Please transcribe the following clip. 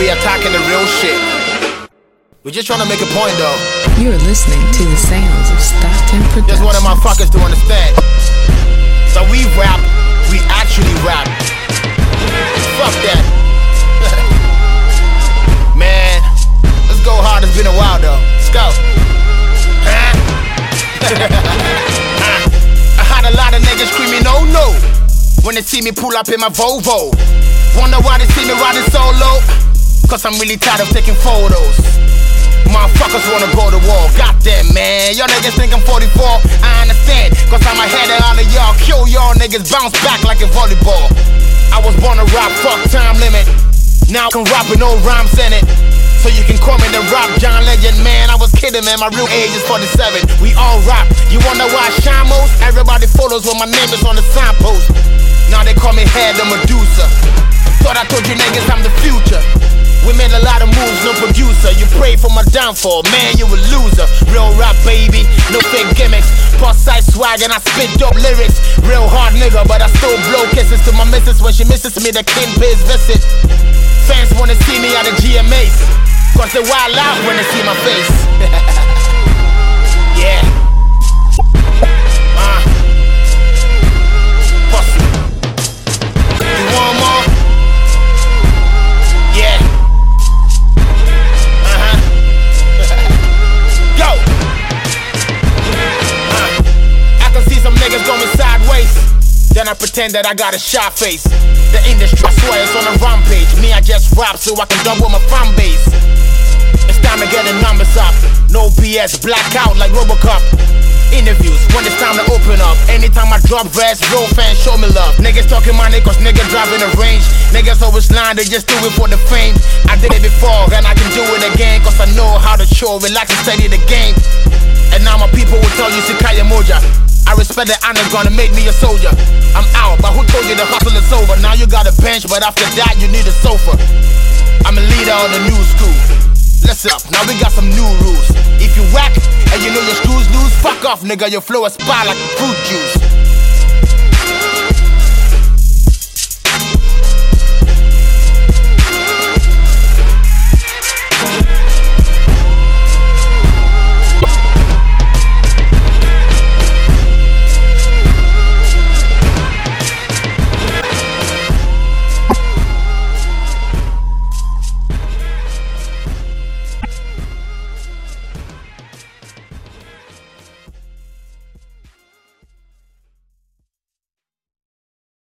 we attacking the real shit. We're just trying to make a point though. You're listening to the sounds of Stockton Productions. Just want my fuckers to understand. So we rap, we actually rap. Fuck that. Man, let's go hard, it's been a while though. Let's go. I had a lot of niggas screaming oh no when they see me pull up in my Volvo. Wonder why they see me riding solo? Cause I'm really tired of taking photos. Motherfuckers wanna go to war, goddamn man. Y'all niggas think I'm 44, I understand. Cause I'm ahead of all of y'all, kill y'all niggas, bounce back like a volleyball. I was born to rap, fuck time limit. Now I can rap with no rhymes in it. So you can call me the rap John Legend, man. I was kidding, man, my real age is 47. We all rap, you wonder why I shine most? Everybody follows when my name is on the signpost. Now they call me Head the Medusa. Thought I told you niggas I'm the future. We made a lot of moves, no producer. You pray for my downfall, man, you a loser. Real rap, baby, no fake gimmicks. Boss side swag and I spit dope lyrics. Real hard nigga, but I still blow kisses to my missus when she misses me, the king biz visit. Fans wanna see me at the GMAs, cause they wild out when they see my face. Yeah. Pussy. You want more? Yeah. Go. I can see some niggas going sideways. Then I pretend that I got a shy face. The industry, I swear it's on a rampage. Me, I just rap so I can double my fan base. It's time to get the numbers up. No BS, blackout like Robocop. Interviews, when it's time to open up. Anytime I drop verse, real fans show me love. Niggas talking money cause niggas driving the range. Niggas always lying, they just do it for the fame. I did it before and I can do it again. Cause I know how to show, relax and study the game. And now my people will tell you Sikaya Moja. I respect the honor, gonna make me a soldier. I'm out, but who told you the hustle is over? Now you got a bench, but after that you need a sofa. I'm a leader of the new school. Listen up, now we got some new rules. If you whack and you know your screws loose, fuck off nigga, your flow is spy like fruit juice.